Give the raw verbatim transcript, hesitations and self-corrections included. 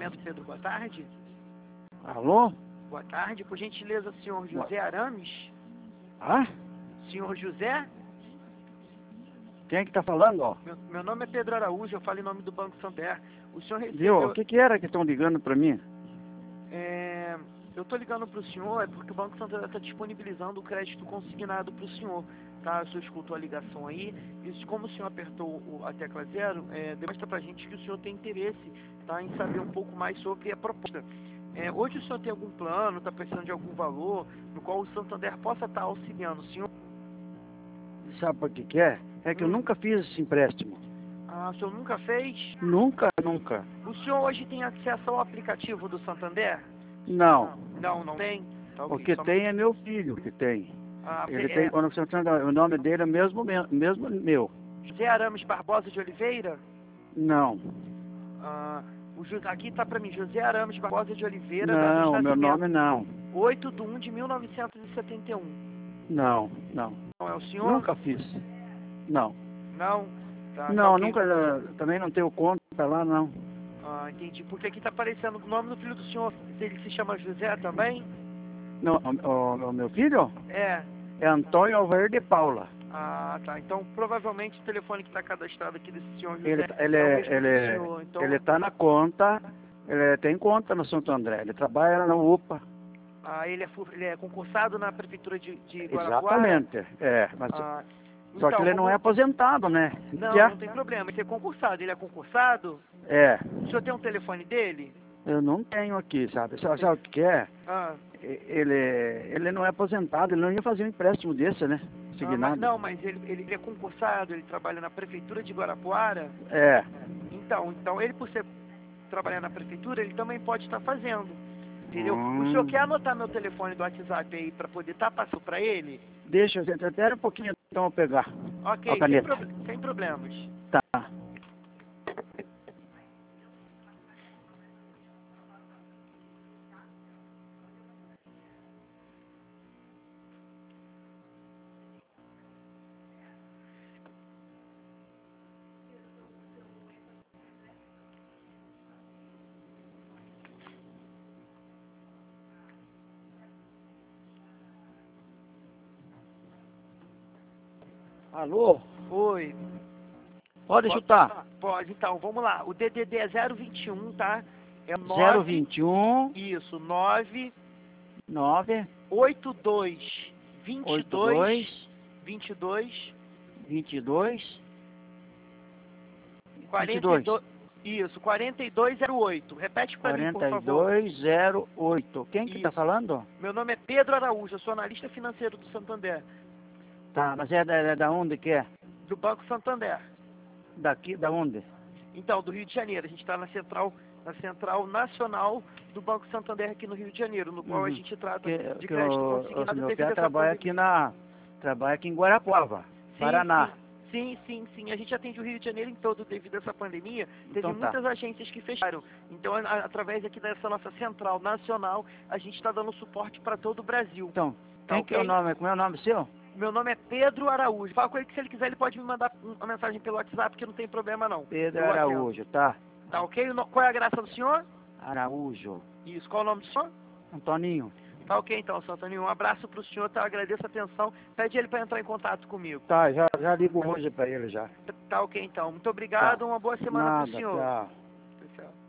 atendimento, Pedro. Boa tarde. Alô? Boa tarde. Por gentileza, senhor José Arames? Ah? Senhor José? Quem é que tá falando, ó? Meu, meu nome é Pedro Araújo, eu falo em nome do Banco Santander. O senhor Viu? recebeu... O que que era que estão ligando pra mim? É, eu estou ligando para o senhor, é porque o Banco Santander está disponibilizando o crédito consignado para o senhor. Tá? O senhor escutou a ligação aí. Isso, como o senhor apertou o, a tecla zero, é, demonstra para a gente que o senhor tem interesse, tá, em saber um pouco mais sobre a proposta. É, hoje o senhor tem algum plano, está precisando de algum valor, no qual o Santander possa estar auxiliando o senhor? Sabe por que que é? É que eu Hum. nunca fiz esse empréstimo. Ah, o senhor nunca fez? Nunca, nunca. O senhor hoje tem acesso ao aplicativo do Santander? Não. Não, não tem? Tá, O ok, que só- tem é meu filho que tem. Ah, Ele é, tem, quando você tá- o nome dele é mesmo, me- mesmo meu. José Arames Barbosa de Oliveira? Não. Ah, o Ju- aqui está para mim, José Arames Barbosa de Oliveira, data de Não, meu nascimento, nome não. oito de um de mil novecentos e setenta e um. Não, não. Não é o senhor? Nunca fiz. Não. Não? Tá, tá Não, ok. nunca, eh, também não tenho conta lá, não. Ah, entendi. Porque aqui está aparecendo o nome do filho do senhor. Ele se chama José também? Não, o, o- o meu filho É. é Antônio Alvair de Paula. Ah, tá. Então, provavelmente o telefone que está cadastrado aqui desse senhor José Ele, ele, é o é- mesmo ele, do é- senhor. Então, ele tá na conta, ele tem conta no Santo André, ele trabalha na U P A. ah, ele, é, fu- ele é concursado na prefeitura de, de Guarapuava? Exatamente, é, mas Ah, só que então, ele não é vamos- aposentado, né? Não, Já? não tem problema. Ele é concursado. Ele é concursado? É, O senhor tem um telefone dele? eu não tenho aqui, sabe? Sabe, sabe o que que é? Ah, E- Ele, ele não é aposentado, ele não ia fazer um empréstimo desse, né? ah, mas, Signado. não, mas ele, ele, ele é concursado, ele trabalha na prefeitura de Guarapuara. É, Então, então ele, por ser trabalhar na prefeitura, ele também pode estar fazendo. Entendeu? Hum. O senhor quer anotar meu telefone do WhatsApp aí para poder estar passando para ele? deixa, espera um pouquinho então eu pegar Ok, a sem, caneta. proble- sem problemas. Tá. Alô? Oi. Pode chutar. Pode, então, vamos lá. O D D D é zero vinte e um, tá? É zero nove. vinte e um, Isso, nove nove, oito dois vinte e oito dois dois, vinte e dois vinte e dois, quarenta e dois. dois. Isso, quarenta e dois zero oito. Repete para mim, por quarenta e favor. dois zero oito. Quem que tá Isso. falando? Meu nome é Pedro Araújo, eu sou analista financeiro do Santander, Tá, mas é da, é da onde que é? do Banco Santander. Daqui, da onde? Então, do Rio de Janeiro. A gente está na central, na central nacional do Banco Santander aqui no Rio de Janeiro, no qual Uhum. a gente trata Que, de que crédito o, o consignado meu devido pai a essa trabalha pandemia. aqui na, trabalha aqui em Guarapuava, Sim, Paraná. Sim, sim, sim. A gente atende o Rio de Janeiro em todo devido a essa pandemia. Teve Então tá. muitas agências que fecharam. Então, a- através aqui dessa nossa central nacional, a gente está dando suporte para todo o Brasil. Então, Tá quem que é o ok? nome? Como é o nome seu? Meu nome é Pedro Araújo. Fala com ele que se ele quiser ele pode me mandar um- uma mensagem pelo WhatsApp, que não tem problema não. Pedro Eu atendo. Araújo, tá? Tá ok? O no- Qual é a graça do senhor? Araújo. Isso. Qual é o nome do senhor? Antoninho. Tá ok então, seu Antônio. Um abraço pro senhor, tá? Eu agradeço a atenção. Pede ele para entrar em contato comigo. Tá, já, já ligo hoje pra ele já. Tá ok então. Muito obrigado. Tá. Uma boa semana Nada, pro senhor. tchau. Tchau.